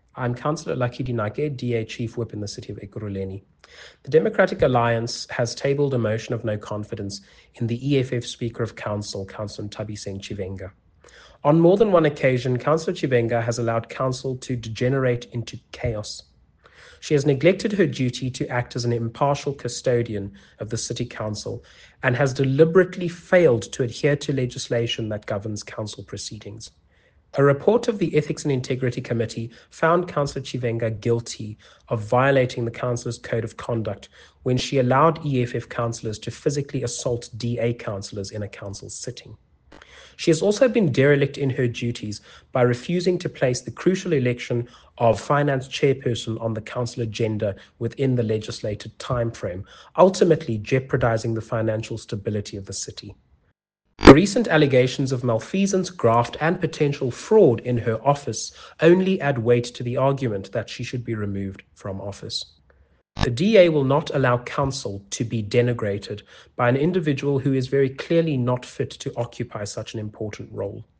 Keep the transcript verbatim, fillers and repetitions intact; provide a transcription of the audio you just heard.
I'm Councillor Lucky Dinake, D A Chief Whip in the City of Ekurhuleni. The Democratic Alliance has tabled a motion of no confidence in the E F F Speaker of Council, Councillor Thabiseng Chivenga. On more than one occasion, Councillor Chivenga has allowed Council to degenerate into chaos. She has neglected her duty to act as an impartial custodian of the City Council and has deliberately failed to adhere to legislation that governs council proceedings. A report of the Ethics and Integrity Committee found Councillor Chivenga guilty of violating the Council's Code of Conduct when she allowed E F F councillors to physically assault D A councillors in a council sitting. She has also been derelict in her duties by refusing to place the crucial election of finance chairperson on the council agenda within the legislated timeframe, ultimately jeopardizing the financial stability of the city. The recent allegations of malfeasance, graft, and potential fraud in her office only add weight to the argument that she should be removed from office. The D A will not allow council to be denigrated by an individual who is very clearly not fit to occupy such an important role.